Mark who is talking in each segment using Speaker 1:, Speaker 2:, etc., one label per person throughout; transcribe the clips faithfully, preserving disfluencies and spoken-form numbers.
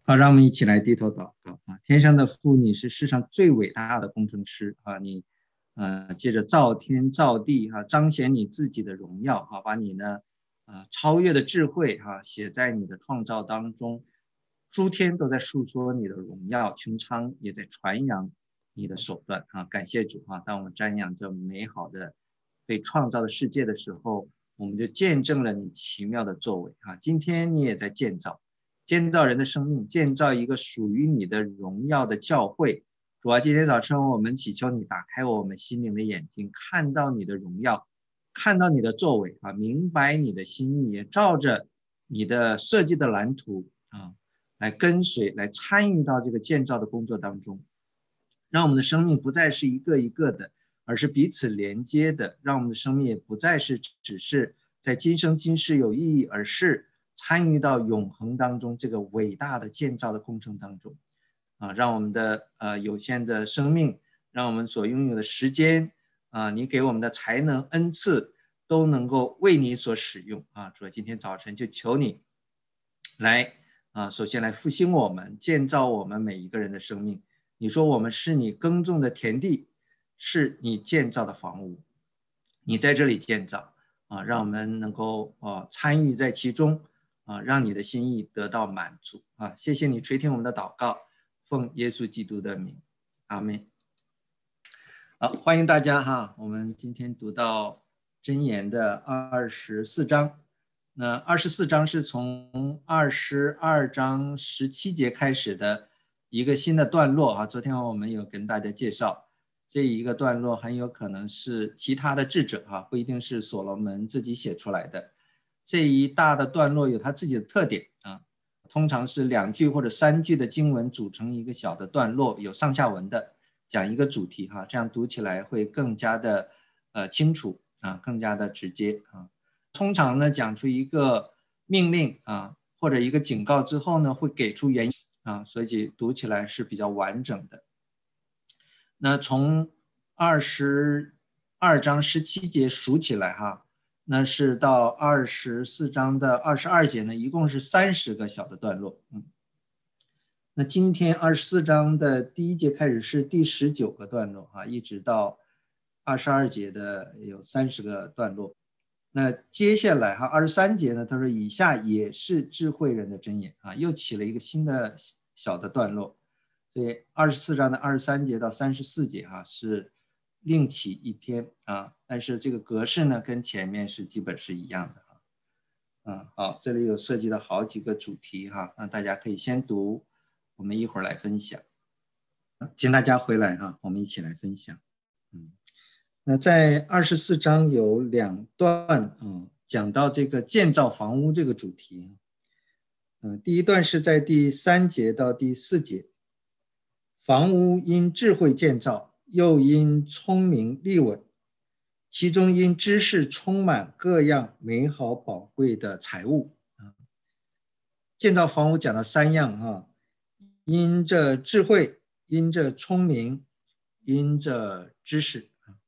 Speaker 1: 好，让我们一起来低头祷告啊！天上的父，你是世上最伟大的工程师啊！你呃，借着造天造地哈、啊，彰显你自己的荣耀哈、啊，把你呢呃超越的智慧哈、啊、写在你的创造当中，诸天都在述说你的荣耀，穹苍也在传扬你的手段啊！感谢主啊！当我们瞻仰这美好的被创造的世界的时候，我们就见证了你奇妙的作为啊！今天你也在建造。建造人的生命，建造一个属于你的荣耀的教会。主啊，今天早晨我们祈求你打开我们心灵的眼睛，看到你的荣耀，看到你的作为啊，明白你的心意，也照着你的设计的蓝图啊，来跟随，来参与到这个建造的工作当中，让我们的生命不再是一个一个的，而是彼此连接的，让我们的生命也不再是只是在今生今世有意义，而是参与到永恒当中这个伟大的建造的工程当中啊，让我们的呃有限的生命，让我们所拥有的时间啊，你给我们的才能恩赐都能够为你所使用啊。主，今天早晨就求你来啊，首先来复兴我们，建造我们每一个人的生命。你说我们是你耕种的田地，是你建造的房屋，你在这里建造啊，让我们能够啊参与在其中啊，让你的心意得到满足啊！谢谢你垂听我们的祷告，奉耶稣基督的名，阿们。好，欢迎大家哈，我们今天读到箴言的二十四章。那二十四章是从二十二章十七节开始的一个新的段落啊。昨天我们有跟大家介绍，这一个段落很有可能是其他的智者啊，不一定是所罗门自己写出来的。这一大的段落有它自己的特点啊，通常是两句或者三句的经文组成一个小的段落，有上下文的，讲一个主题哈，这样读起来会更加的呃清楚啊，更加的直接啊。通常呢，讲出一个命令啊，或者一个警告之后呢，会给出原因啊，所以读起来是比较完整的。那从二十二章十七节数起来哈，那是到二十四章的二十二节呢，一共是三十个小的段落。嗯，那今天二十四章的第一节开始是第十九个段落啊，一直到二十二节的有三十个段落。那接下来哈，二十三节呢，他说以下也是智慧人的箴言啊，又起了一个新的小的段落。所以二十四章的二十三节到三十四节哈是另起一篇啊，但是这个格式呢跟前面是基本是一样的哈。嗯，好，这里有涉及到好几个主题哈，那大家可以先读，我们一会儿来分享。请大家回来哈，我们一起来分享。嗯。那在二十四章有两段啊，讲到这个建造房屋这个主题。嗯，第一段是在第三节到第四节，房屋因智慧建造，又因聪明立稳，其中因知识充满各样美好宝贵的财物。建造房屋讲了三样哈，因着智慧，因着聪明，因着知识。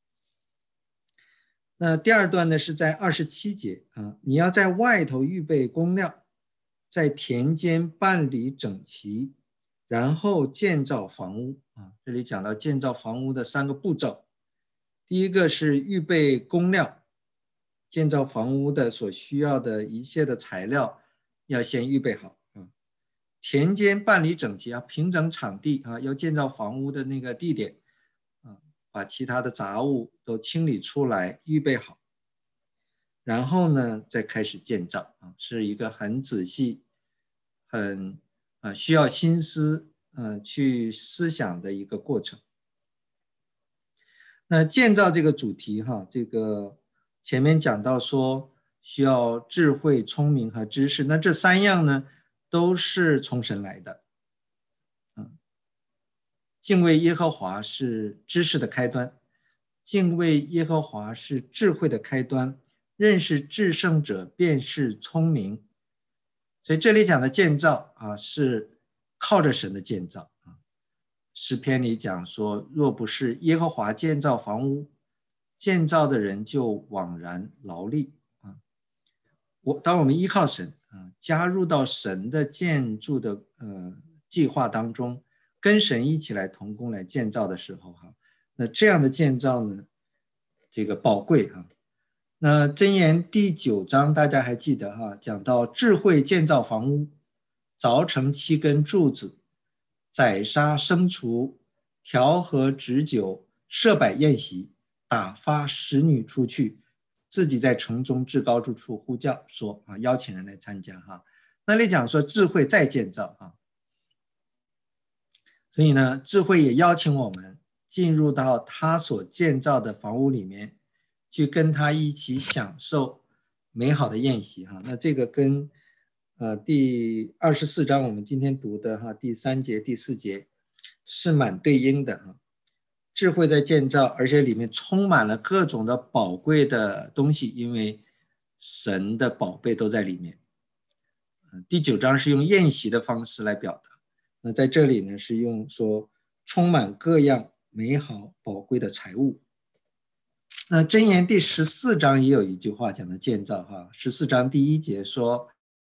Speaker 1: 那第二段呢是在二十七节啊，你要在外头预备工料，在田间办理整齐，然后建造房屋啊。这里讲到建造房屋的三个步骤，第一个是预备工料，建造房屋的所需要的一切的材料要先预备好啊。田间办理整齐啊，平整场地啊，要建造房屋的那个地点啊，把其他的杂物都清理出来，预备好，然后呢，再开始建造啊，是一个很仔细、很呃需要心思呃去思想的一个过程。那建造这个主题哈，这个前面讲到说需要智慧、聪明和知识，那这三样呢，都是从神来的。敬畏耶和华是知识的开端，敬畏耶和华是智慧的开端，认识至圣者便是聪明。所以这里讲的建造啊，是靠着神的建造啊。诗篇里讲说，若不是耶和华建造房屋，建造的人就枉然劳力啊。我当我们依靠神啊，加入到神的建筑的呃计划当中，跟神一起来同工来建造的时候哈，那这样的建造呢，这个宝贵哈。那箴言第九章大家还记得哈，讲到智慧建造房屋，凿成七根柱子，宰杀牲畜，调和旨酒，设摆宴席，打发使女出去，自己在城中至高之处呼叫说啊，邀请人来参加哈。那里讲说智慧再建造啊，所以呢，智慧也邀请我们进入到他所建造的房屋里面，去跟他一起享受美好的宴席哈。那这个跟呃第二十四章我们今天读的哈第三节第四节是蛮对应的哈。智慧在建造，而且里面充满了各种的宝贵的东西，因为神的宝贝都在里面。第九章是用宴席的方式来表达，那在这里呢是用说充满各样美好宝贵的财物。那箴言第十四章也有一句话讲的建造哈，十四章第一节说，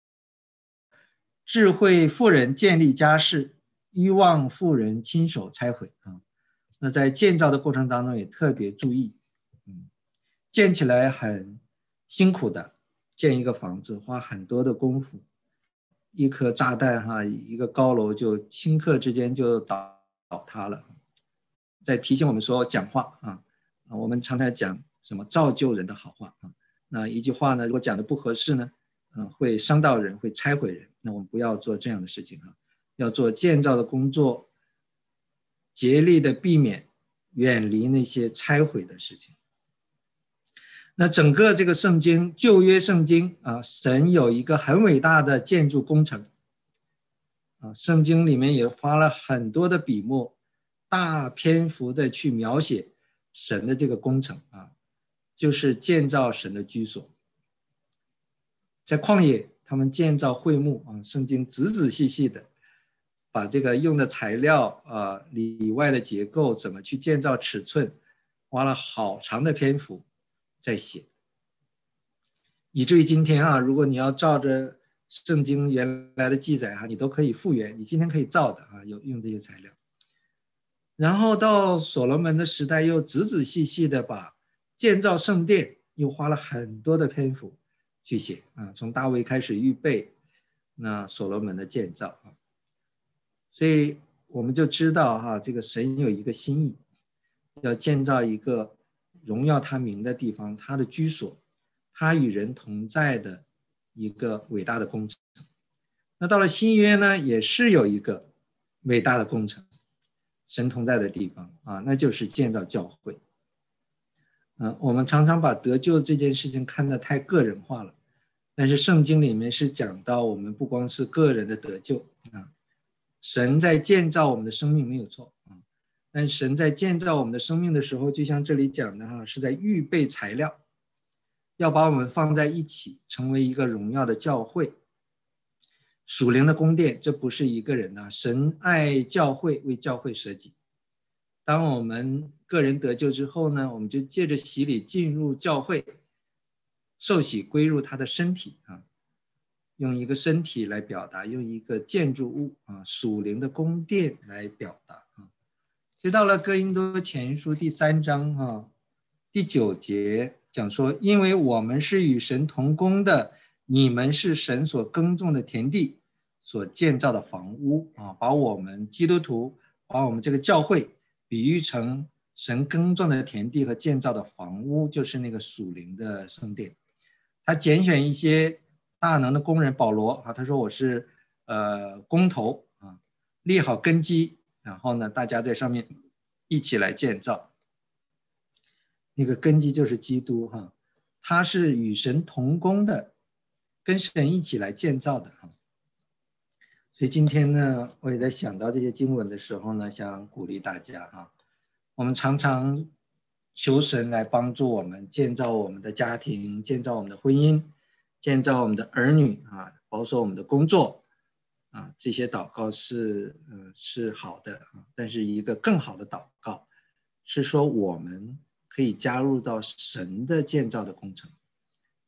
Speaker 1: 智慧妇人建立家室，欲望妇人亲手拆毁啊。那在建造的过程当中也特别注意，嗯，建起来很辛苦的，建一个房子花很多的功夫，一颗炸弹哈，一个高楼就顷刻之间就倒倒塌了。在提醒我们说讲话啊，我们常常讲什么造就人的好话啊，那一句话呢，如果讲的不合适呢，嗯，会伤到人，会拆毁人，那我们不要做这样的事情啊，要做建造的工作，竭力的避免远离那些拆毁的事情。那整个这个圣经旧约圣经啊，神有一个很伟大的建筑工程啊，圣经里面也花了很多的笔墨，大篇幅的去描写神的这个工程啊，就是建造神的居所。在旷野他们建造会幕啊，圣经仔仔细细的把这个用的材料啊，里外的结构怎么去建造尺寸，花了好长的篇幅在写，以至于今天啊，如果你要照着圣经原来的记载啊，你都可以复原，你今天可以造的啊，有用这些材料。然后到所罗门的时代，又仔仔细细的把建造圣殿又花了很多的篇幅去写啊，从大卫开始预备那所罗门的建造啊，所以我们就知道哈、啊，这个神有一个心意，要建造一个荣耀他名的地方，他的居所，他与人同在的一个伟大的工程。那到了新约呢，也是有一个伟大的工程，神同在的地方啊，那就是建造教会。嗯，我们常常把得救这件事情看得太个人化了，但是圣经里面是讲到我们不光是个人的得救啊，神在建造我们的生命没有错啊，但神在建造我们的生命的时候，就像这里讲的哈，是在预备材料，要把我们放在一起，成为一个荣耀的教会。属灵的宫殿，这不是一个人啊，神爱教会，为教会舍己。当我们个人得救之后呢，我们就借着洗礼进入教会，受洗归入他的身体啊，用一个身体来表达，用一个建筑物啊，属灵的宫殿来表达啊。就到了哥林多前书第三章啊，第九节讲说，因为我们是与神同工的，你们是神所耕种的田地，所建造的房屋啊，把我们基督徒，把我们这个教会比喻成神耕种的田地和建造的房屋，就是那个属灵的圣殿。他拣选一些大能的工人，保罗啊，他说我是呃工头啊，立好根基，然后呢，大家在上面一起来建造。那个根基就是基督哈，他是与神同工的，跟神一起来建造的哈。所以今天呢，我也在想到这些经文的时候呢，想鼓励大家哈，我们常常求神来帮助我们建造我们的家庭，建造我们的婚姻，建造我们的儿女啊，保守我们的工作啊，这些祷告是呃是好的啊，但是一个更好的祷告是说我们可以加入到神的建造的工程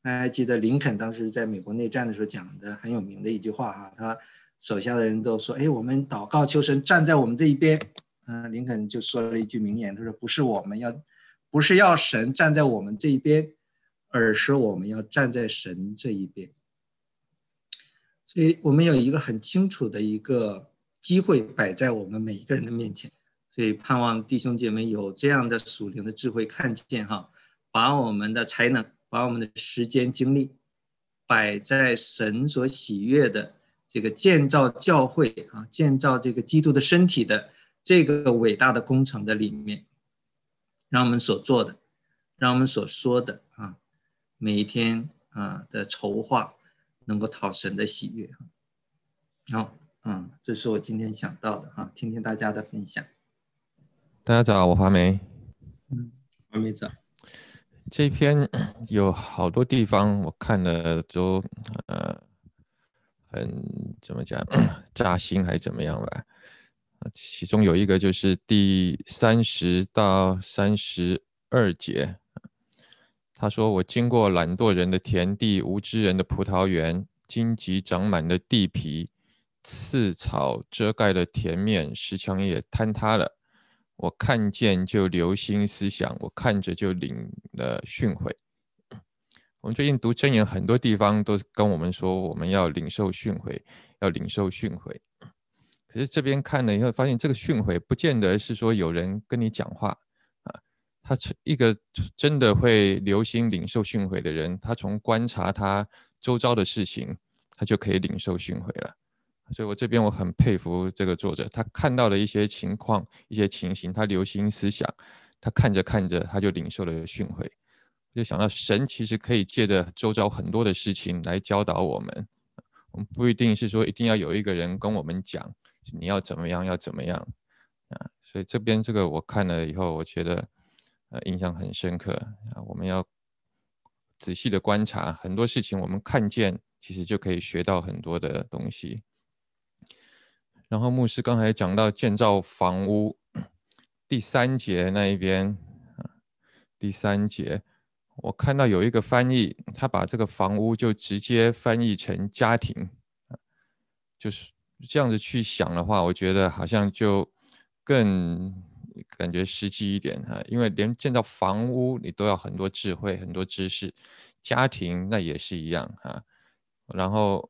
Speaker 1: 还记得林肯当时在美国内战的时候讲的很有名的一句话哈，他手下的人都说，哎，我们祷告求神站在我们这一边。嗯、呃，林肯就说了一句名言，他说不是我们要，不是要神站在我们这一边，而是我们要站在神这一边。所以我们有一个很清楚的一个机会摆在我们每一个人的面前，所以盼望弟兄姐妹有这样的属灵的智慧，看见哈，把我们的才能，把我们的时间精力摆在神所喜悦的这个建造教会啊，建造这个基督的身体的这个伟大的工程的里面，让我们所做的，让我们所说的啊，每一天啊的筹划能够讨神的喜悦。好，嗯，这是我今天想到的哈，听听大家的分享。
Speaker 2: 大家早，我华梅。
Speaker 1: 嗯，华梅早。
Speaker 2: 这篇有好多地方我看了都呃很怎么讲扎心还怎么样吧。其中有一个就是第三十到三十二节，他说：“我经过懒惰人的田地，无知人的葡萄园，荆棘长满了地皮，刺草遮盖了田面，石墙也坍塌了。我看见就留心思想，我看着就领了训诲。”我们最近读箴言，很多地方都跟我们说，我们要领受训诲，要领受训诲。可是这边看了以后，发现这个训诲不见得是说有人跟你讲话啊，他一个真的会留心领受训诲的人，他从观察他周遭的事情，他就可以领受训诲了。所以我这边我很佩服这个作者，他看到了一些情况、一些情形，他留心思想，他看着看着他就领受了训诲。就想到神其实可以借着周遭很多的事情来教导我们，我们不一定是说一定要有一个人跟我们讲你要怎么样要怎么样啊。所以这边这个我看了以后，我觉得呃印象很深刻啊。我们要仔细的观察很多事情，我们看见其实就可以学到很多的东西。然后牧师刚才讲到建造房屋第三节那一边，第三节我看到有一个翻译，他把这个房屋就直接翻译成家庭，就是这样子去想的话，我觉得好像就更感觉实际一点哈。因为连建造房屋你都要很多智慧、很多知识，家庭那也是一样哈。然后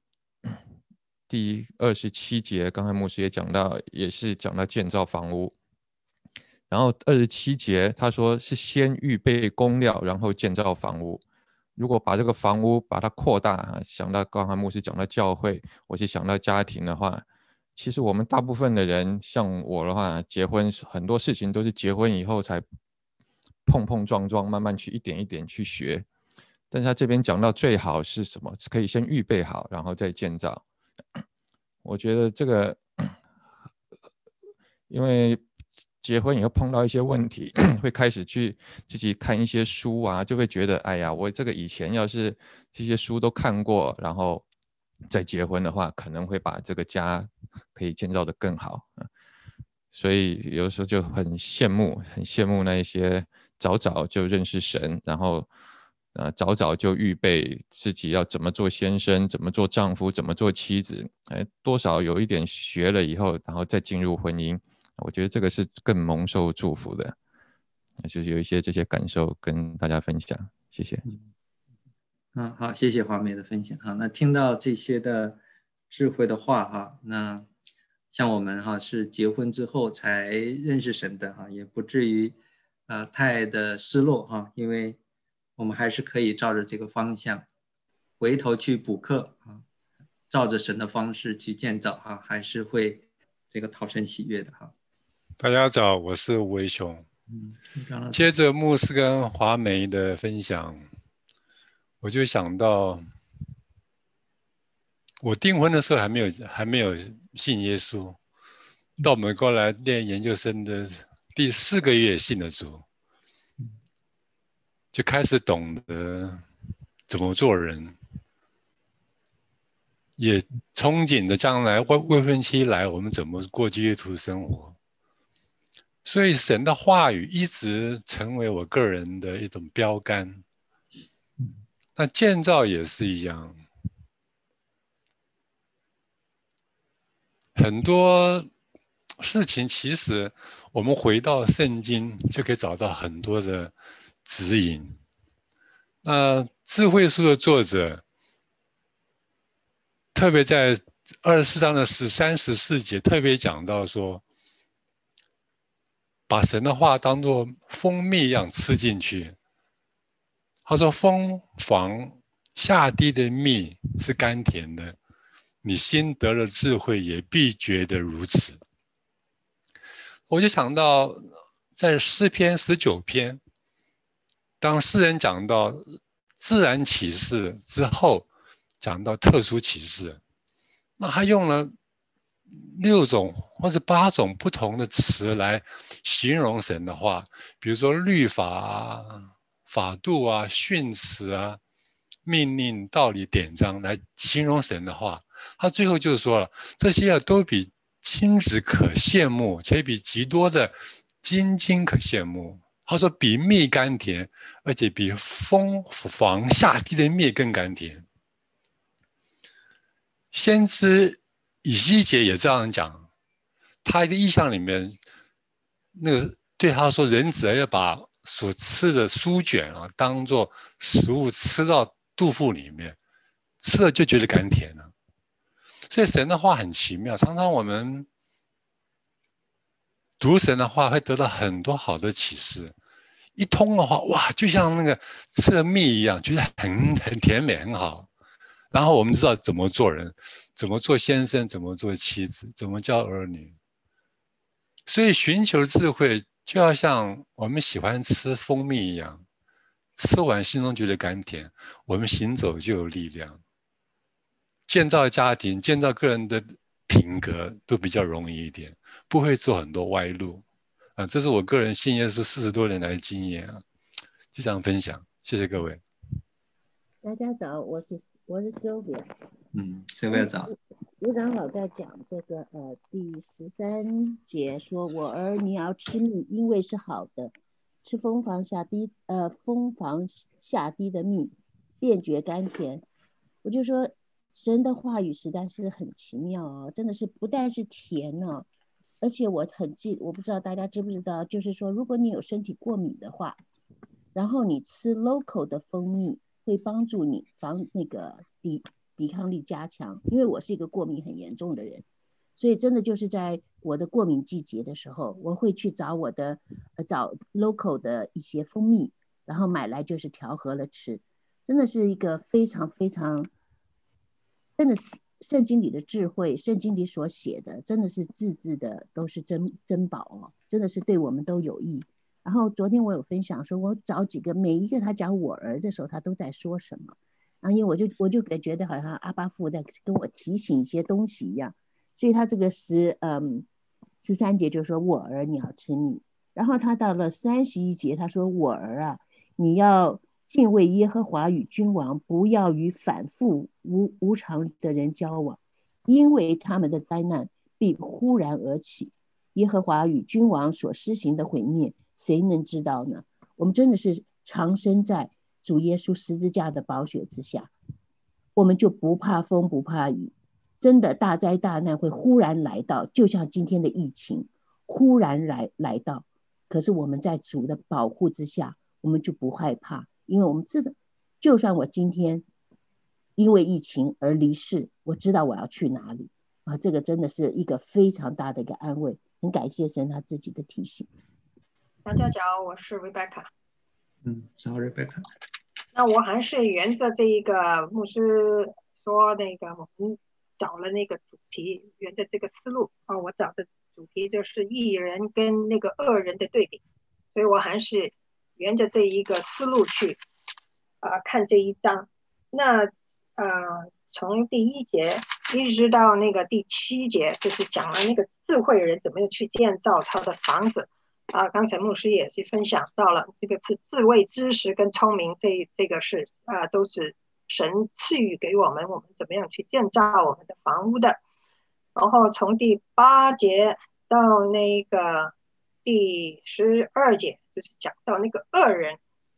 Speaker 2: 第二十七节，刚才牧师也讲到，也是讲到建造房屋。然后二十七节他说是先预备工料，然后建造房屋。如果把这个房屋把它扩大，想到刚才牧师讲到教会，我是想到家庭的话，其实我们大部分的人，像我的话，结婚很多事情都是结婚以后才碰碰撞撞，慢慢去一点一点去学。但是他这边讲到最好是什么？可以先预备好，然后再建造。我觉得这个，因为结婚以后碰到一些问题，会开始去自己看一些书啊，就会觉得，哎呀，我这个以前要是这些书都看过，然后再结婚的话，可能会把这个家可以建造得更好。所以有时候就很羡慕，很羡慕那一些早早就认识神，然后呃早早就预备自己要怎么做先生，怎么做丈夫，怎么做妻子，哎，多少有一点学了以后，然后再进入婚姻。我觉得这个是更蒙受祝福的，就是有一些这些感受跟大家分享，谢谢。
Speaker 1: 嗯，好，谢谢华美的分享哈。那听到这些的智慧的话哈，那像我们哈是结婚之后才认识神的哈，也不至于呃太的失落哈，因为我们还是可以照着这个方向回头去补课啊，照着神的方式去建造哈，还是会这个讨神喜悦的哈。
Speaker 3: 大家早，我是吴维雄。
Speaker 1: 嗯，
Speaker 3: 接着牧师跟华梅的分享，我就想到，我订婚的时候还没有还没有信耶稣，到美国来念研究生的第四个月信了主，就开始懂得怎么做人，也憧憬着将来未未婚妻来，我们怎么过基督徒生活。所以神的话语一直成为我个人的一种标杆。 那建造也是一样，很多事情其实我们回到圣经就可以找到很多的指引。那智慧书的作者特别在二十四章的十三十四节特别讲到说，把神的话当作蜂蜜一样吃进去。他说蜂房下滴的蜜是甘甜的，你心得了智慧也必觉得如此。我就想到在诗篇十九篇，当诗人讲到自然启示之后，讲到特殊启示，那他用了六种或者八种不同的词来形容神的话，比如说律法啊、法度啊、训词啊、命令、道理、典章来形容神的话，他最后就说了，这些啊都比金子可羡慕，且比极多的金金可羡慕。他说比蜜甘甜，而且比蜂房下滴的蜜更甘甜。先知以西结也这样讲，他一个意象里面，那个对他说，人只要把所吃的书卷啊当做食物吃到肚腹里面，吃了就觉得甘甜了。所以神的话很奇妙，常常我们读神的话会得到很多好的启示，一通的话，哇，就像那个吃了蜜一样，觉得很很甜美，很好。然后我们知道怎么做人，怎么做先生，怎么做妻子，怎么教儿女。所以寻求智慧就要像我们喜欢吃蜂蜜一样，吃完心中觉得甘甜，我们行走就有力量。建造家庭、建造个人的品格都比较容易一点，不会做很多歪路。啊，这是我个人信耶稣四十多年来的经验啊，就这样分享，谢谢各位。
Speaker 4: 大家早，我是我是 Sylvia。
Speaker 1: 嗯 ，Sylvia 早。
Speaker 4: 吴长老在讲这个呃第十三节说，我儿你要吃蜜，因为是好的，吃蜂房下滴呃蜂房下滴的蜜，便觉甘甜。我就说神的话语实在是很奇妙哦，真的是不但是甜哦，而且我很记，我不知道大家知不知道，就是说如果你有身体过敏的话，然后你吃 local 的蜂蜜会帮助你防那个抵抵抗力加强。因为我是一个过敏很严重的人，所以真的就是在我的过敏季节的时候，我会去找我的呃找 local 的一些蜂蜜，然后买来就是调和了吃，真的是一个非常非常，真的是圣经里的智慧，圣经里所写的真的是字字的都是珍珍宝哦，真的是对我们都有益。然后昨天我有分享说，我找几个每一个他讲我儿的时候，他都在说什么。然后因为我就我就觉得好像阿爸父在跟我提醒一些东西一样，所以他这个十嗯十三节就说我儿你要吃蜜，然后他到了三十一节他说我儿啊你要敬畏耶和华与君王，不要与反复无无常的人交往，因为他们的灾难必忽然而起，耶和华与君王所施行的毁灭谁能知道呢？我们真的是藏身在主耶稣十字架的宝血之下，我们就不怕风不怕雨，真的大灾大难会忽然来到，就像今天的疫情忽然来来到，可是我们在主的保护之下，我们就不害怕，因为我们知道就算我今天因为疫情而离世，我知道我要去哪里啊，这个真的是一个非常大的一个安慰，很感谢神他自己的提醒。
Speaker 5: 大家好，我是 Rebecca。
Speaker 1: 嗯，早 Rebecca。
Speaker 5: 那我还是沿着这一个牧师说那个，我们找了那个主题，沿着这个思路啊，我找的主题就是义人跟那个恶人的对比，所以我还是沿着这一个思路去啊、呃、看这一章。那呃，从第一节一直到那个第七节，就是讲了那个智慧人怎么样去建造他的房子。啊，刚才牧师也是分享到了，这个是智慧、知识跟聪明，这这个是啊，都是神赐予给我们，我们怎么样去建造我们的房屋的。然后从第八节到那个第十二节，就是讲到那个恶人，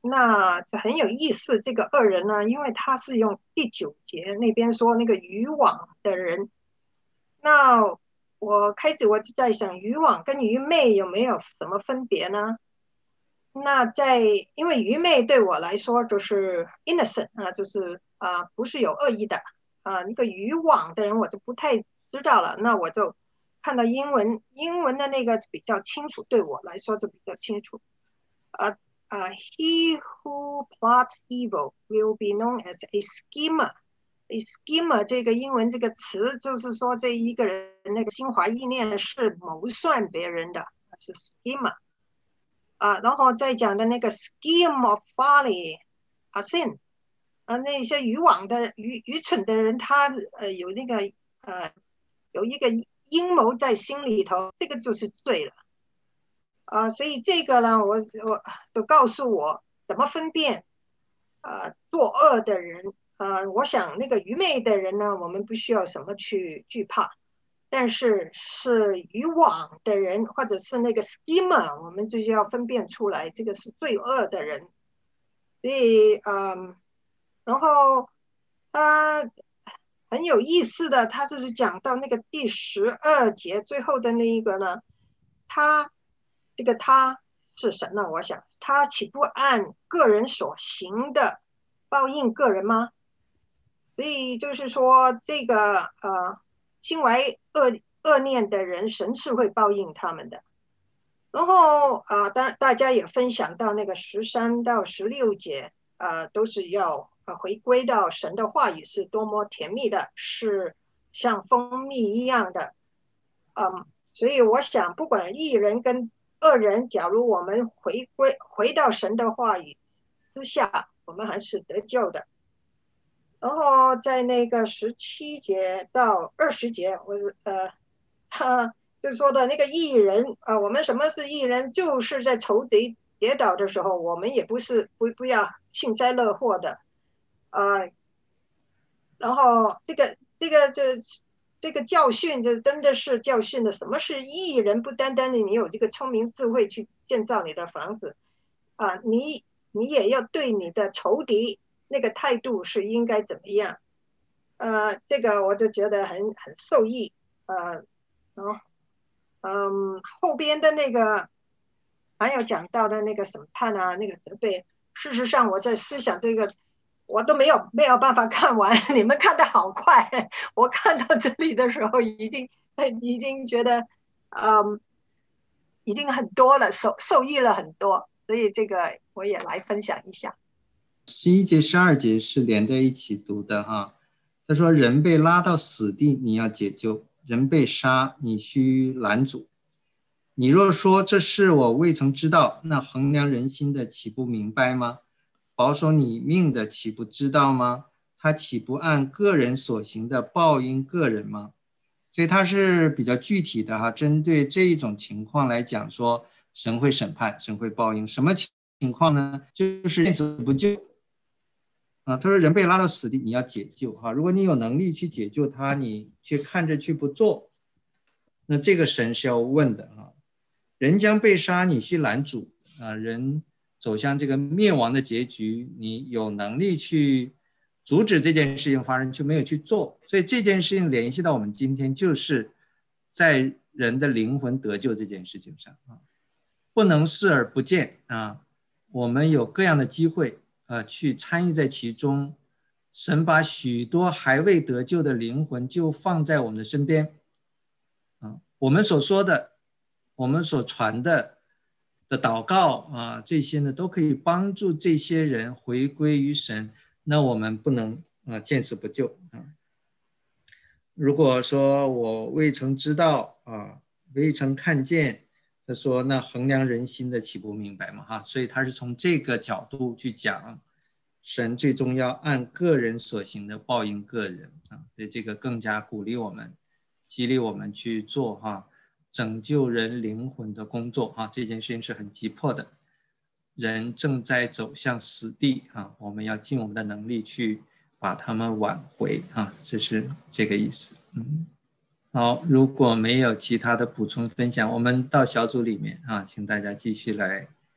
Speaker 5: 那这很有意思，这个恶人呢，因为他是用第九节那边说那个渔网的人。那我开始我就在想，渔网跟愚昧有没有什么分别呢？那在因为愚昧对我来说就是 innocent 啊，就是啊、呃、不是有恶意的啊、呃，那个渔网的人我就不太知道了。那我就看到英文英文的那个比较清楚，对我来说就比较清楚。啊啊 ，He who plots evil will be known as a schemer。A schemer 这个英文这个词就是说这一个人那个心怀意念是谋算别人的，是 schemer。啊，然后再讲的那个 scheme of folly 啊 sin 啊，那些愚妄的愚愚蠢的人，他呃有那个呃有一个阴谋在心里头，这个就是罪了啊。所以这个呢，我我就告诉我怎么分辨啊作恶的人啊。我想那个愚昧的人呢，我们不需要什么去惧怕。但是是渔网的人，或者是那个 schemer， 我们就要分辨出来，这个是罪恶的人。所以，嗯，然后他、呃、很有意思的，他就是讲到那个第十二节最后的那一个呢，他这个他是神呢？我想他岂不按个人所行的报应个人吗？所以就是说，这个呃。心怀恶恶念的人，神是会报应他们的。然后啊，当、呃、大家也分享到那个十三到十六节，呃，都是要呃回归到神的话语是多么甜蜜的，是像蜂蜜一样的。嗯，所以我想，不管义人跟恶人，假如我们回归回到神的话语之下，我们还是得救的。然后在那个十七节到二十节，我呃，他就说的那个义人啊、呃，我们什么是义人？就是在仇敌跌倒的时候，我们也不是不不要幸灾乐祸的，呃，然后这个这个这这个教训，这真的是教训的。什么是义人？不单单的你有这个聪明智慧去建造你的房子啊、呃，你你也要对你的仇敌。那个态度是应该怎么样？呃，这个我就觉得很很受益。呃，哦，嗯，后边的那个还有讲到的那个审判啊，那个责备，事实上我在思想这个，我都没有没有办法看完。你们看得好快，我看到这里的时候已经已经觉得，嗯，已经很多了，受受益了很多，所以这个我也来分享一下。
Speaker 1: 十一节、十二节是连在一起读的哈。他说：“人被拉到死地，你要解救；人被杀，你须拦阻。你若说这事我未曾知道，那衡量人心的岂不明白吗？保守你命的岂不知道吗？他岂不按个人所行的报应个人吗？”所以他是比较具体的哈，针对这一种情况来讲说，神会审判，神会报应。什么情况呢？就是见死不救。啊，他说人被拉到死地，你要解救哈。如果你有能力去解救他，你却看着去不做，那这个神是要问的啊。人将被杀，你去拦阻啊。人走向这个灭亡的结局，你有能力去阻止这件事情发生，却没有去做。所以这件事情联系到我们今天，就是在人的灵魂得救这件事情上啊，不能视而不见啊。我们有各样的机会。呃，去参与在其中，神把许多还未得救的灵魂就放在我们的身边，啊，我们所说的，我们所传的的祷告啊，这些呢都可以帮助这些人回归于神。那我们不能啊见死不救啊。如果说我未曾知道啊，未曾看见。他说那衡量人心的岂不明白吗？哈，所以他是从这个角度去讲，神最终要按个人所行的报应个人啊，所以这个更加鼓励我们，激励我们去做哈，拯救人灵魂的工作哈，这件事情是很急迫的，人正在走向死地啊，我们要尽我们的能力去把他们挽回啊，这是这个意思。嗯。好，如果没有其他的补充分享，我们到小组里面啊，请大家继续来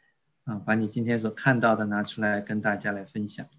Speaker 1: 啊，把你今天所看到的拿出来跟大家来分享。